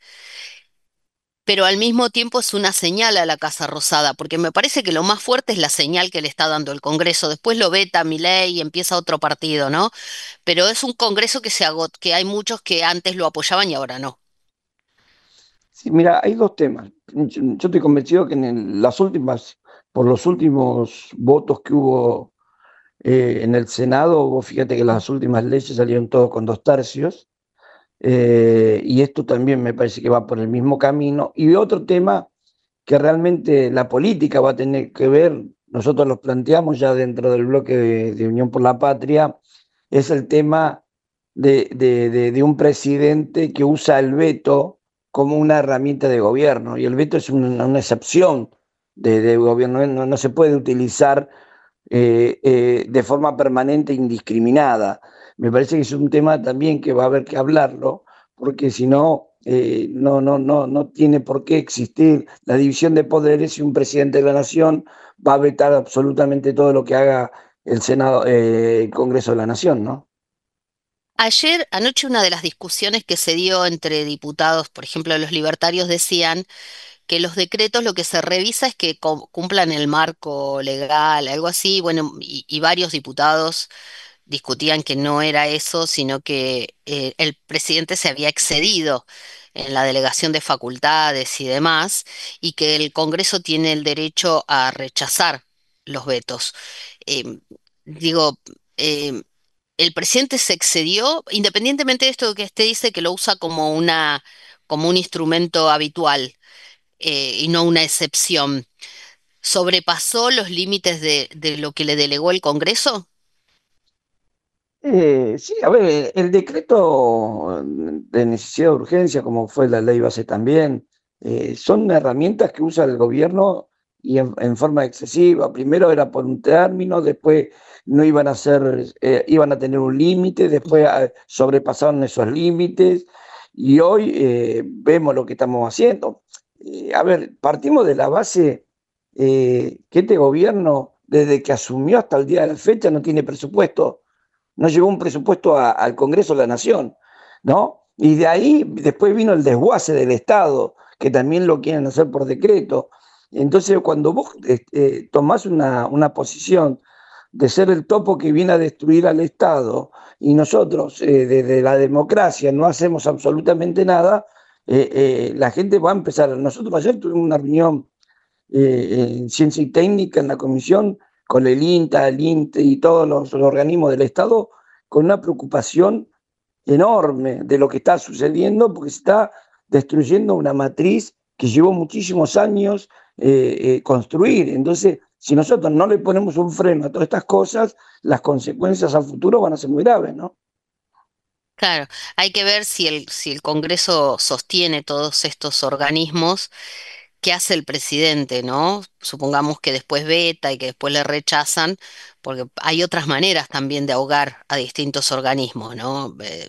pero al mismo tiempo es una señal a la Casa Rosada, porque me parece que lo más fuerte es la señal que le está dando el Congreso. Después lo veta Milei y empieza otro partido, ¿no? Pero es un Congreso que se agot, que hay muchos que antes lo apoyaban y ahora no. Sí, mira, hay dos temas. Yo, yo estoy convencido que en el- las últimas, por los últimos votos que hubo eh, en el Senado, vos fíjate que las últimas leyes salieron todos con dos tercios, eh, y esto también me parece que va por el mismo camino. Y otro tema que realmente la política va a tener que ver, nosotros los planteamos ya dentro del bloque de, de Unión por la Patria, es el tema de, de- de- de un presidente que usa el veto como una herramienta de gobierno, y el veto es una, una excepción de, de gobierno, no, no se puede utilizar eh, eh, de forma permanente e indiscriminada. Me parece que es un tema también que va a haber que hablarlo, porque si no, eh, no, no, no, no tiene por qué existir la división de poderes, y un presidente de la nación va a vetar absolutamente todo lo que haga el Senado, eh, el Congreso de la Nación, ¿no? Ayer, anoche, una de las discusiones que se dio entre diputados, por ejemplo, los libertarios decían que los decretos lo que se revisa es que co- cumplan el marco legal, algo así, bueno, y, y varios diputados discutían que no era eso, sino que eh, el presidente se había excedido en la delegación de facultades y demás, y que el Congreso tiene el derecho a rechazar los vetos. Em, digo, em, el presidente se excedió, independientemente de esto que usted dice que lo usa como una, como un instrumento habitual, eh, y no una excepción. ¿Sobrepasó los límites de, de lo que le delegó el Congreso? Eh, sí, a ver, el, el decreto de necesidad de urgencia, como fue la ley base también, eh, son herramientas que usa el gobierno y en, en forma excesiva. Primero era por un término, después no iban a ser, eh, iban a tener un límite, después eh, sobrepasaron esos límites, y hoy eh, vemos lo que estamos haciendo. Eh, eh, a ver, partimos de la base eh, que este gobierno, desde que asumió hasta el día de la fecha, no tiene presupuesto, no llevó un presupuesto a, al Congreso de la Nación, ¿no? Y de ahí después vino el desguace del Estado, que también lo quieren hacer por decreto. Entonces, cuando vos eh, tomás una, una posición de ser el topo que viene a destruir al Estado y nosotros eh, desde la democracia no hacemos absolutamente nada, eh, eh, la gente va a empezar. Nosotros ayer tuvimos una reunión eh, en Ciencia y Técnica en la comisión con el INTA, el INTE y todos los, los organismos del Estado con una preocupación enorme de lo que está sucediendo porque se está destruyendo una matriz que llevó muchísimos años eh, eh, construir. Entonces, si nosotros no le ponemos un freno a todas estas cosas, las consecuencias a futuro van a ser muy graves, ¿no? Claro, hay que ver si el, si el Congreso sostiene todos estos organismos, qué hace el presidente, ¿no? Supongamos que después veta y que después le rechazan, porque hay otras maneras también de ahogar a distintos organismos, ¿no? Eh,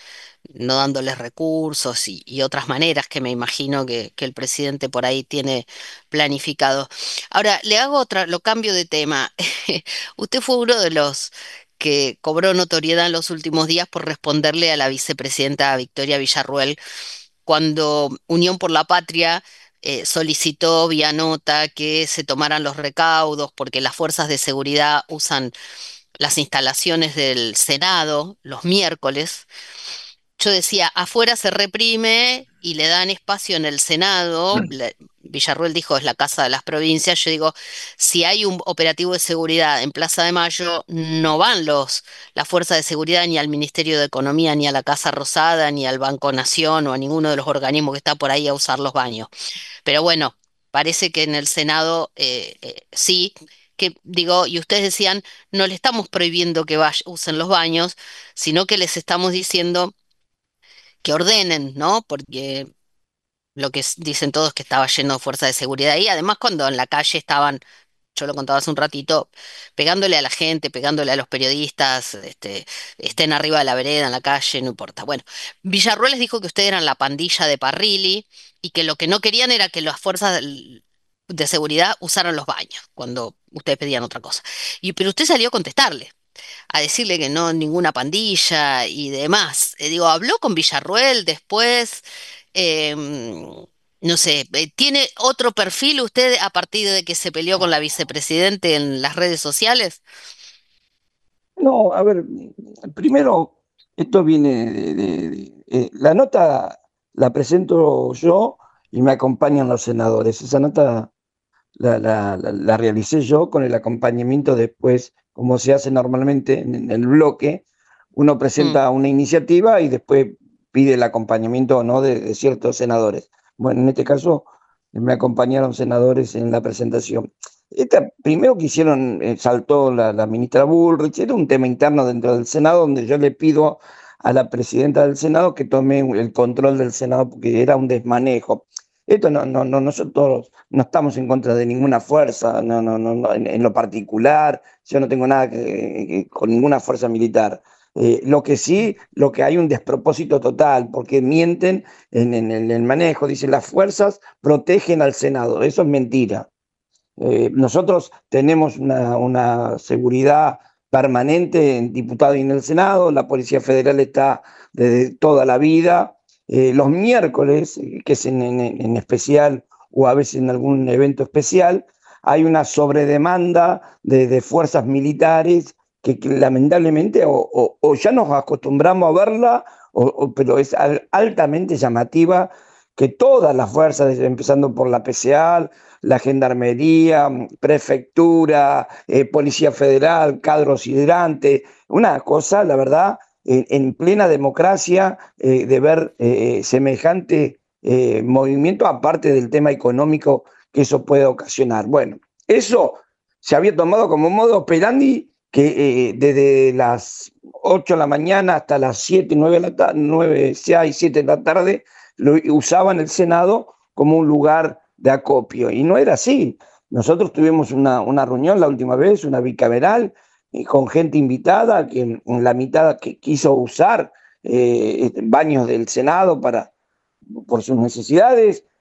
no dándoles recursos y, y otras maneras que me imagino que, que el presidente por ahí tiene planificado. Ahora, le hago otra, lo cambio de tema. Usted fue uno de los que cobró notoriedad en los últimos días por responderle a la vicepresidenta Victoria Villarruel cuando Unión por la Patria eh, solicitó vía nota que se tomaran los recaudos porque las fuerzas de seguridad usan las instalaciones del Senado los miércoles. Yo decía, afuera se reprime y le dan espacio en el Senado. La- Villarruel dijo, es la casa de las provincias. Yo digo, si hay un operativo de seguridad en Plaza de Mayo, no van los, la fuerza de seguridad ni al Ministerio de Economía, ni a la Casa Rosada, ni al Banco Nación o a ninguno de los organismos que está por ahí a usar los baños. Pero bueno, parece que en el Senado eh, eh, sí, que digo, y ustedes decían, no le estamos prohibiendo que vay- usen los baños, sino que les estamos diciendo que ordenen, ¿no? Porque lo que s- dicen todos es que estaba lleno de fuerza de seguridad y además cuando en la calle estaban, yo lo contaba hace un ratito, pegándole a la gente, pegándole a los periodistas, este, estén arriba de la vereda, en la calle, no importa. Bueno, Villarruel les dijo que ustedes eran la pandilla de Parrilli y que lo que no querían era que las fuerzas del- de seguridad usaran los baños cuando ustedes pedían otra cosa. Y, pero usted salió a contestarle a decirle que no, ninguna pandilla y demás. Eh, digo, habló con Villarruel después, em, no sé, eh, ¿tiene otro perfil usted a partir de que se peleó con la vicepresidente en las redes sociales? No, a ver, primero, esto viene de, de- de- eh, la nota la presento yo y me acompañan los senadores. Esa nota la, la- la- la realicé yo con el acompañamiento después, como se hace normalmente en, en el bloque, uno Mm, presenta una iniciativa y después pide el acompañamiento o no de, de ciertos senadores. Bueno, en este caso me acompañaron senadores en la presentación. Esta, primero que hicieron, eh, saltó la, la ministra Bullrich, era un tema interno dentro del Senado donde yo le pido a la presidenta del Senado que tome el control del Senado porque era un desmanejo. Esto no, no, no, nosotros no estamos en contra de ninguna fuerza, no, no, no, no, en, en lo particular, yo no tengo nada que, que- con ninguna fuerza militar. Eh, lo que sí, lo que hay un despropósito total, porque mienten en, en el, el manejo, dicen las fuerzas protegen al Senado, eso es mentira. Eh, nosotros tenemos una, una seguridad permanente en diputados y en el Senado, la Policía Federal está desde toda la vida. Eh, los miércoles, eh, que es en, en- en especial o a veces en algún evento especial, hay una sobredemanda de, de fuerzas militares que, que lamentablemente o, o- o ya nos acostumbramos a verla, o- o- pero es al- altamente llamativa que todas las fuerzas, empezando por la P C A, la Gendarmería, Prefectura, eh, Policía Federal, cadros hidrantes, una cosa, la verdad, en, en plena democracia, eh, de ver eh, semejante eh, movimiento, aparte del tema económico que eso puede ocasionar. Bueno, eso se había tomado como modo operandi que eh, desde las ocho de la mañana hasta las siete, nueve, de la ta- nueve, seis, siete de la tarde, lo usaban el Senado como un lugar de acopio. Y no era así. Nosotros tuvimos una, una reunión la última vez, una bicameral, eh, con gente invitada, que en, en la mitad que quiso usar eh, baños del Senado para, por sus necesidades,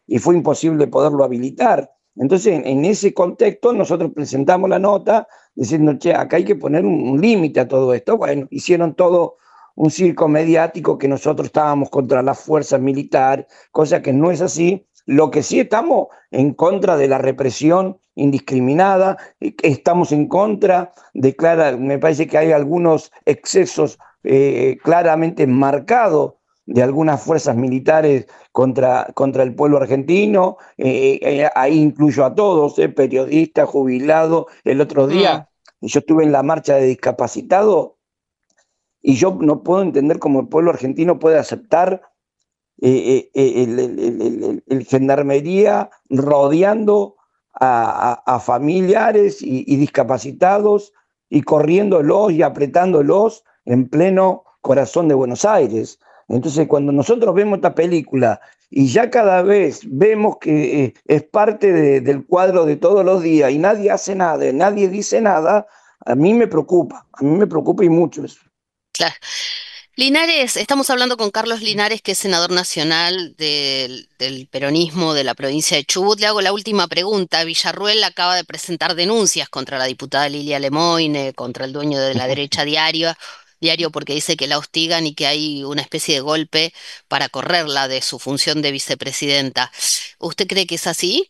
y fue imposible poderlo habilitar. Entonces, en, en ese contexto, nosotros presentamos la nota diciendo, che, acá hay que poner un, un límite a todo esto. Bueno, hicieron todo un circo mediático que nosotros estábamos contra las fuerzas militares, cosa que no es así. Lo que sí estamos en contra de la represión indiscriminada, estamos en contra de, clara, me parece que hay algunos excesos eh, claramente marcados de algunas fuerzas militares contra, contra el pueblo argentino, eh, eh, ahí incluyo a todos, eh, periodistas, jubilados. El otro día mm. yo estuve en la marcha de discapacitados y yo no puedo entender cómo el pueblo argentino puede aceptar eh, eh, el, el, el, el, el gendarmería rodeando a, a, a familiares y, y discapacitados y corriéndolos y apretándolos en pleno corazón de Buenos Aires. Entonces, cuando nosotros vemos esta película y ya cada vez vemos que eh, es parte de, del cuadro de todos los días y nadie hace nada, nadie dice nada, a mí me preocupa, a mí me preocupa y mucho eso. Claro. Linares, estamos hablando con Carlos Linares, que es senador nacional del, del peronismo de la provincia de Chubut. Le hago la última pregunta. Villarruel acaba de presentar denuncias contra la diputada Lilia Lemoyne, contra el dueño de La Derecha Diario, diario porque dice que la hostigan y que hay una especie de golpe para correrla de su función de vicepresidenta. ¿Usted cree que es así?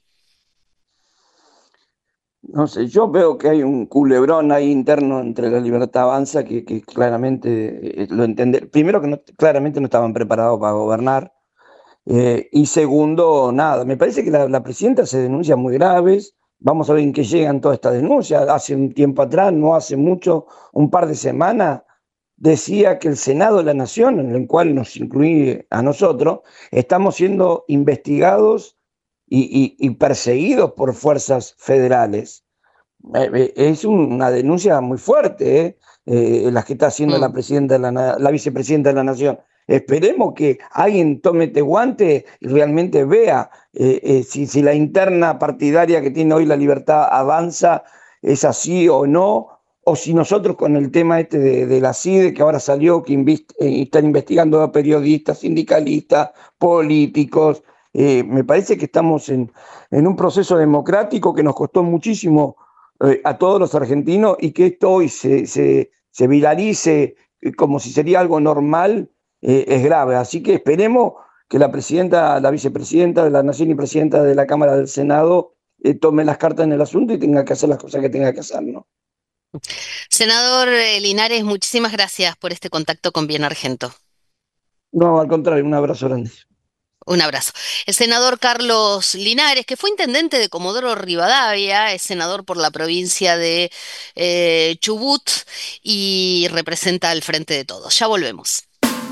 No sé, yo veo que hay un culebrón ahí interno entre la Libertad Avanza que, que claramente eh, lo entiende. Primero que no, claramente no estaban preparados para gobernar. Eh, y segundo, nada, me parece que la, la presidenta hace denuncias muy graves. Vamos a ver en qué llegan todas estas denuncias. Hace un tiempo atrás, no hace mucho, un par de semanas, decía que el Senado de la Nación, en el cual nos incluye a nosotros, estamos siendo investigados y, y, y perseguidos por fuerzas federales. Eh, es una denuncia muy fuerte, ¿eh? Eh, la que está haciendo mm. la, presidenta de la, la vicepresidenta de la Nación. Esperemos que alguien tome este guante y realmente vea eh, eh, si, si la interna partidaria que tiene hoy la Libertad Avanza es así o no, o si nosotros con el tema este de, de la CIDE, que ahora salió, que invist, eh, están investigando a periodistas, sindicalistas, políticos. Eh, me parece que estamos en, en un proceso democrático que nos costó muchísimo eh, a todos los argentinos, y que esto hoy se, se, se viralice eh, como si sería algo normal, eh, es grave. Así que esperemos que la presidenta, la vicepresidenta de la Nación y presidenta de la Cámara del Senado eh, tome las cartas en el asunto y tenga que hacer las cosas que tenga que hacer, ¿no? Senador Linares, muchísimas gracias por este contacto con Bien Argento. No, al contrario, un abrazo grande. Un abrazo. El senador Carlos Linares, que fue intendente de Comodoro Rivadavia, es senador por la provincia de eh, Chubut y representa al Frente de Todos. Ya volvemos.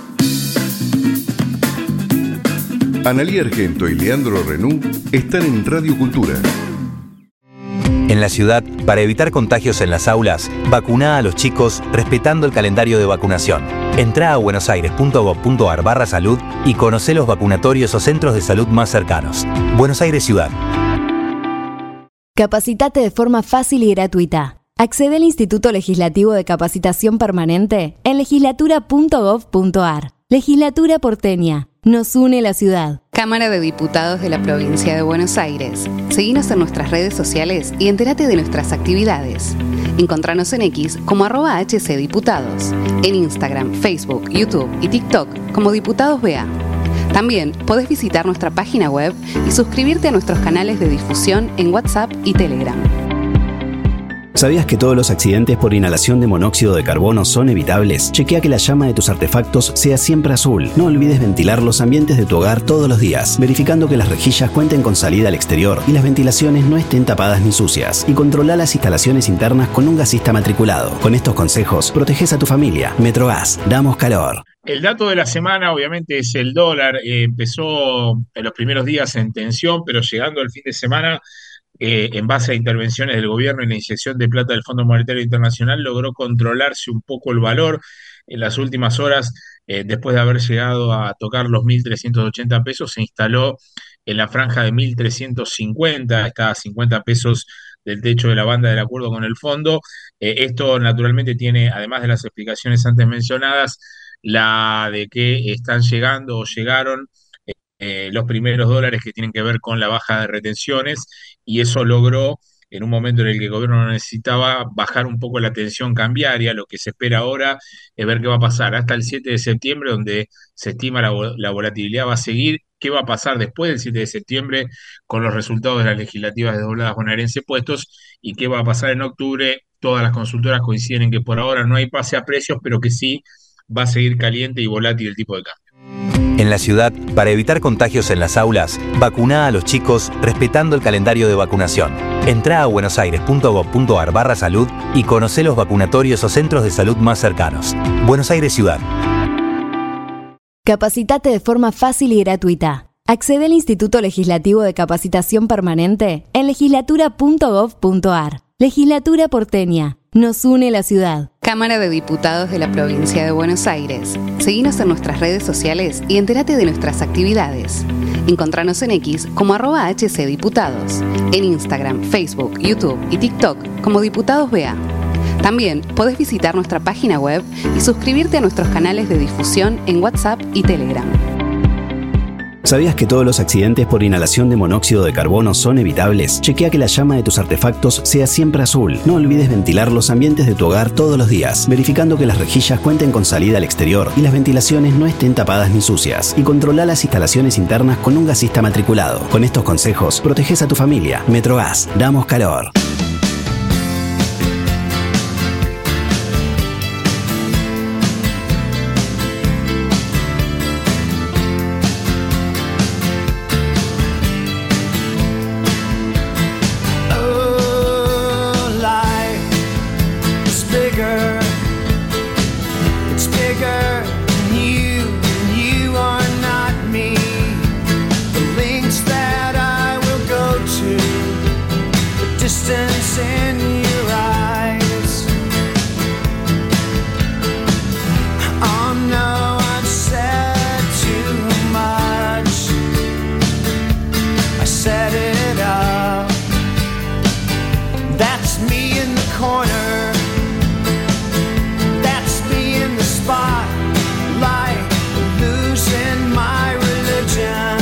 Analía Argento y Leandro Renú están en Radio Cultura. En la ciudad, para evitar contagios en las aulas, vacuna a los chicos respetando el calendario de vacunación. Entrá a buenosaires.gov.ar barra salud y conocé los vacunatorios o centros de salud más cercanos. Buenos Aires Ciudad. Capacitate de forma fácil y gratuita. Accede al Instituto Legislativo de Capacitación Permanente en legislatura punto gov punto ar. Legislatura porteña. Nos une la ciudad. Cámara de Diputados de la Provincia de Buenos Aires. Seguinos en nuestras redes sociales y entérate de nuestras actividades. Encontranos en X como arroba hcdiputados, en Instagram, Facebook, YouTube y TikTok como Diputados B A. También podés visitar nuestra página web y suscribirte a nuestros canales de difusión en WhatsApp y Telegram. ¿Sabías que todos los accidentes por inhalación de monóxido de carbono son evitables? Chequea que la llama de tus artefactos sea siempre azul. No olvides ventilar los ambientes de tu hogar todos los días, verificando que las rejillas cuenten con salida al exterior y las ventilaciones no estén tapadas ni sucias. Y controla las instalaciones internas con un gasista matriculado. Con estos consejos, proteges a tu familia. Metrogas, damos calor. El dato de la semana, obviamente, es el dólar. Eh, empezó en los primeros días en tensión, pero llegando al fin de semana, Eh, en base a intervenciones del gobierno y la inyección de plata del Fondo Monetario Internacional, logró controlarse un poco el valor. En las últimas horas, eh, después de haber llegado a tocar los mil trescientos ochenta pesos, se instaló en la franja de mil trescientos cincuenta, está a cincuenta pesos del techo de la banda del acuerdo con el fondo. Eh, esto naturalmente tiene, además de las explicaciones antes mencionadas, la de que están llegando o llegaron eh, los primeros dólares que tienen que ver con la baja de retenciones, y eso logró, en un momento en el que el gobierno no necesitaba, bajar un poco la tensión cambiaria. Lo que se espera ahora es ver qué va a pasar hasta el siete de septiembre, donde se estima la, vo- la volatilidad va a seguir. ¿Qué va a pasar después del siete de septiembre con los resultados de las legislativas desdobladas bonaerense puestos? ¿Y qué va a pasar en octubre? Todas las consultoras coinciden en que por ahora no hay pase a precios, pero que sí va a seguir caliente y volátil el tipo de cambio. En la ciudad, para evitar contagios en las aulas, vacuná a los chicos respetando el calendario de vacunación. Entrá a buenosaires.gov.ar barra salud y conocé los vacunatorios o centros de salud más cercanos. Buenos Aires Ciudad. Capacitate de forma fácil y gratuita. Accede al Instituto Legislativo de Capacitación Permanente en legislatura punto gov punto ar. Legislatura porteña. Nos une la ciudad. Cámara de Diputados de la Provincia de Buenos Aires. Seguinos en nuestras redes sociales y entérate de nuestras actividades. Encontranos en X como arroba hcdiputados. En Instagram, Facebook, YouTube y TikTok como Diputados B A. También podés visitar nuestra página web y suscribirte a nuestros canales de difusión en WhatsApp y Telegram. ¿Sabías que todos los accidentes por inhalación de monóxido de carbono son evitables? Chequea que la llama de tus artefactos sea siempre azul. No olvides ventilar los ambientes de tu hogar todos los días, verificando que las rejillas cuenten con salida al exterior y las ventilaciones no estén tapadas ni sucias. Y controla las instalaciones internas con un gasista matriculado. Con estos consejos, proteges a tu familia. Metrogas, damos calor. Oh, life is bigger. It's bigger than you, and you are not me. The links that I will go to, the distance in your eyes. Oh no, I've said too much. I set it up. That's me in the corner. That's me in the spotlight, losing my religion,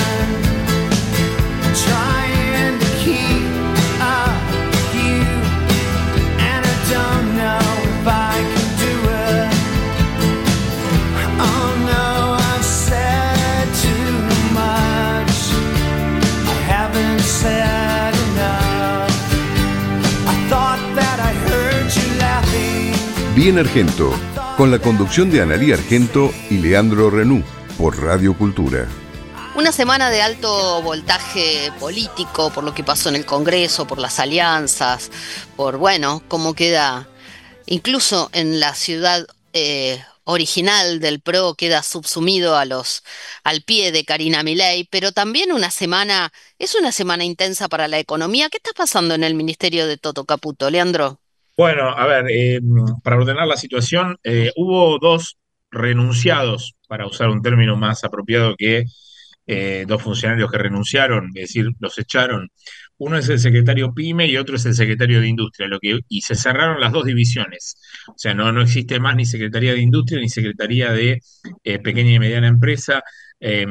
trying to keep up with you, and I don't know if I can do it. Oh no, I've said too much. I haven't said enough. I thought that I heard you laughing. Bien Argento, con la conducción de Analía Argento y Leandro Renú, por Radio Cultura. Una semana de alto voltaje político por lo que pasó en el Congreso, por las alianzas, por, bueno, cómo queda, incluso en la ciudad eh, original del P R O, queda subsumido a los, al pie de Karina Milei, pero también una semana, es una semana intensa para la economía. ¿Qué está pasando en el Ministerio de Toto Caputo, Leandro? Bueno, a ver, eh, para ordenar la situación, eh, hubo dos renunciados, para usar un término más apropiado que eh, dos funcionarios que renunciaron, es decir, los echaron. Uno es el secretario PYME y otro es el secretario de Industria, lo que, y se cerraron las dos divisiones. O sea, no, no existe más ni Secretaría de Industria ni Secretaría de eh, Pequeña y Mediana Empresa. Eh,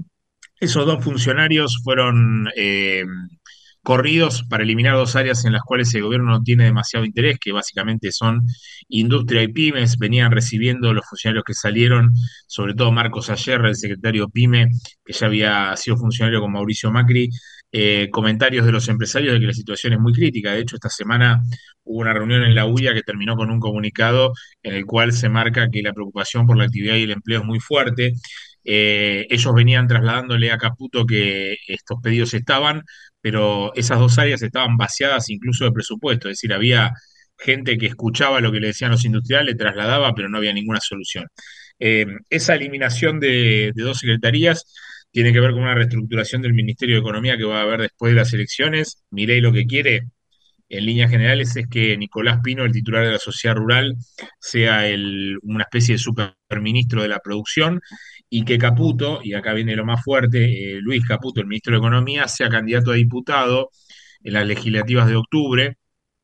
esos dos funcionarios fueron eh, corridos para eliminar dos áreas en las cuales el gobierno no tiene demasiado interés, que básicamente son industria y pymes. Venían recibiendo los funcionarios que salieron, sobre todo Marcos Ayerra, el secretario PYME, que ya había sido funcionario con Mauricio Macri, eh, comentarios de los empresarios de que la situación es muy crítica. De hecho, esta semana hubo una reunión en la U I A que terminó con un comunicado en el cual se marca que la preocupación por la actividad y el empleo es muy fuerte. Eh, ellos venían trasladándole a Caputo que estos pedidos estaban, pero esas dos áreas estaban vaciadas incluso de presupuesto, es decir, había gente que escuchaba lo que le decían los industriales, trasladaba, pero no había ninguna solución. Eh, esa eliminación de, de dos secretarías tiene que ver con una reestructuración del Ministerio de Economía que va a haber después de las elecciones. Milei lo que quiere, en líneas generales, es que Nicolás Pino, el titular de la Sociedad Rural, sea el, una especie de superministro de la producción, y que Caputo, y acá viene lo más fuerte, eh, Luis Caputo, el ministro de Economía, sea candidato a diputado en las legislativas de octubre.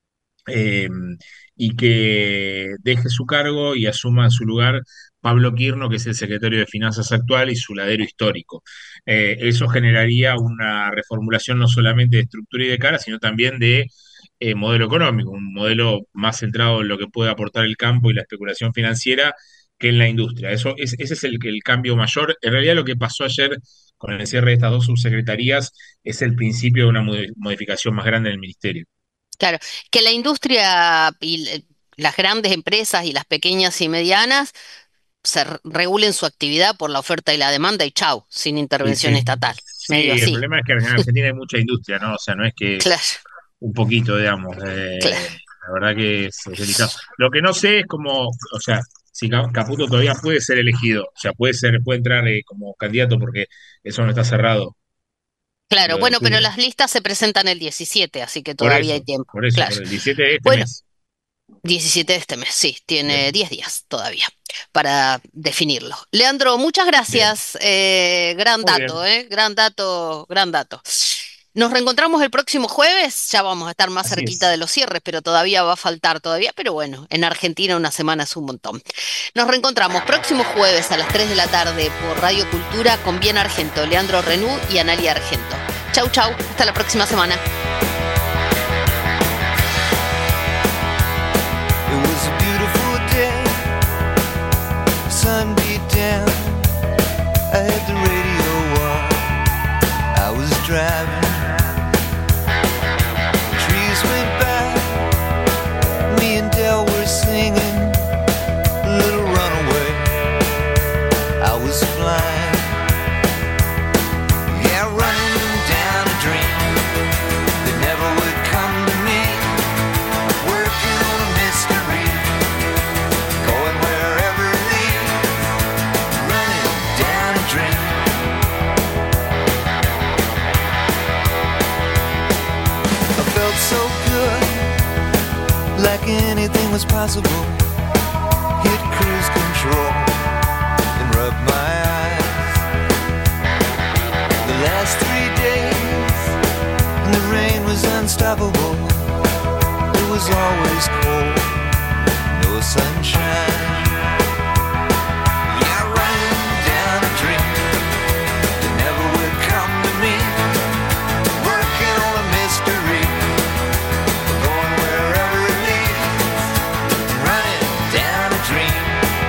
eh, y que deje su cargo y asuma en su lugar Pablo Quirno, que es el secretario de Finanzas actual y su ladero histórico. Eh, eso generaría una reformulación no solamente de estructura y de cara, sino también de eh, modelo económico, un modelo más centrado en lo que puede aportar el campo y la especulación financiera que en la industria. Eso es, ese es el, el cambio mayor. En realidad lo que pasó ayer con el cierre de estas dos subsecretarías es el principio de una modificación más grande en el ministerio. Claro, que la industria y l- las grandes empresas y las pequeñas y medianas se r- regulen su actividad por la oferta y la demanda y chau, sin Sí, intervención sí. estatal, Sí, medio el así. problema es que en Argentina hay mucha industria, ¿no? O sea, no es que Claro, un poquito, digamos. claro. eh, la verdad que es, es delicado. Lo que no sé es como, o sea, si Ca- Caputo todavía puede ser elegido, o sea, puede ser, puede entrar eh, como candidato porque eso no está cerrado, Claro, lo de bueno, pero octubre. las listas se presentan el diecisiete, así que Por todavía hay eso, tiempo. por eso, Claro. por el diecisiete de este Bueno, mes. diecisiete de este mes, sí, tiene Bien, diez días todavía para definirlo. Leandro, muchas bien, gracias. Eh, gran muy bien. dato, ¿eh? Gran dato, gran dato. Nos reencontramos el próximo jueves, ya vamos a estar más Así cerquita de es. los cierres, pero todavía va a faltar todavía, pero bueno, en Argentina una semana es un montón. Nos reencontramos próximo jueves a las tres de la tarde por Radio Cultura con Bien Argento, Leandro Renú y Analia Argento. Chau, chau, hasta la próxima semana. It was a beautiful day, sun beat down. I had the radio on, I was driving. Trees went by, me and Del were singing Little Runaway. I was flying, yeah, running down a dream that never would come to me. Working on a mystery, going wherever it leads, running down a dream. I felt so good, like anything was possible. Hit cruise control and rub my eyes. The last three days, and the rain was unstoppable. It was always cold, no sunshine. Yeah, running down a dream that never would come to me. Working on a mystery, going wherever it leads. Running down a dream.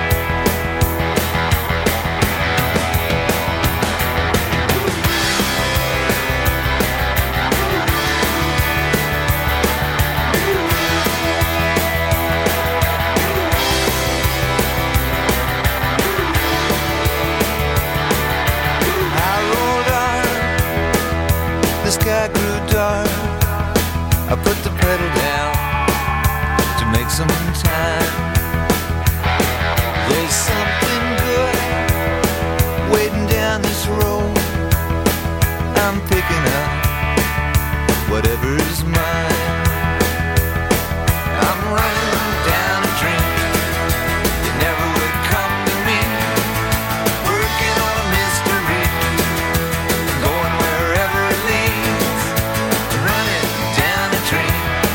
I rolled on, the sky grew dark. I put the pedal down to make some time. There's something good waiting down this road. I'm picking up whatever's mine. I'm running down a dream that never would come to me. Working on a mystery, going wherever it leads. Running down a dream.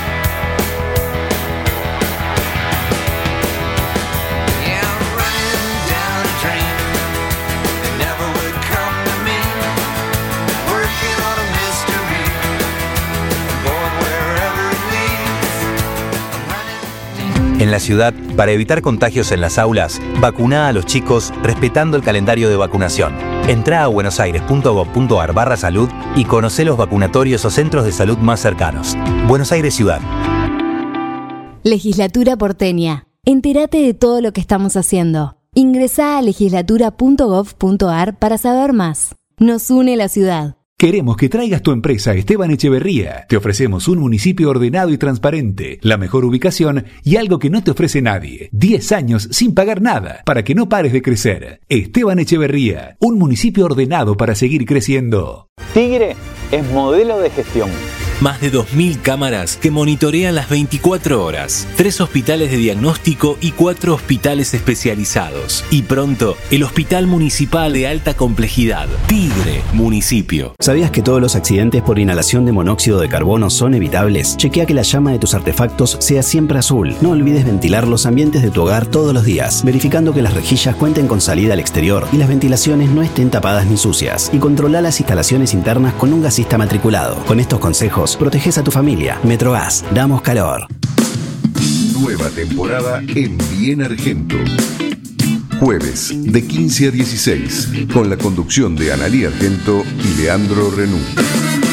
Yeah, I'm running down a dream that never would come to me. Working on a mystery, going wherever it leads. En la ciudad, para evitar contagios en las aulas, vacuna a los chicos respetando el calendario de vacunación. Entrá a buenosaires.gov.ar barra salud y conocé los vacunatorios o centros de salud más cercanos. Buenos Aires Ciudad. Legislatura porteña. Entérate de todo lo que estamos haciendo. Ingresá a legislatura punto gov punto ar para saber más. Nos une la ciudad. Queremos que traigas tu empresa a Esteban Echeverría. Te ofrecemos un municipio ordenado y transparente, la mejor ubicación y algo que no te ofrece nadie. diez años sin pagar nada para que no pares de crecer. Esteban Echeverría, un municipio ordenado para seguir creciendo. Tigre es modelo de gestión. Más de dos mil cámaras que monitorean las veinticuatro horas. Tres hospitales de diagnóstico y cuatro hospitales especializados. Y pronto, el Hospital Municipal de Alta Complejidad. Tigre, municipio. ¿Sabías que todos los accidentes por inhalación de monóxido de carbono son evitables? Chequea que la llama de tus artefactos sea siempre azul. No olvides ventilar los ambientes de tu hogar todos los días, verificando que las rejillas cuenten con salida al exterior y las ventilaciones no estén tapadas ni sucias. Y controla las instalaciones internas con un gasista matriculado. Con estos consejos, proteges a tu familia. Metrogas, damos calor. Nueva temporada en Bien Argento. Jueves de quince a dieciséis, con la conducción de Analía Argento y Leandro Renú.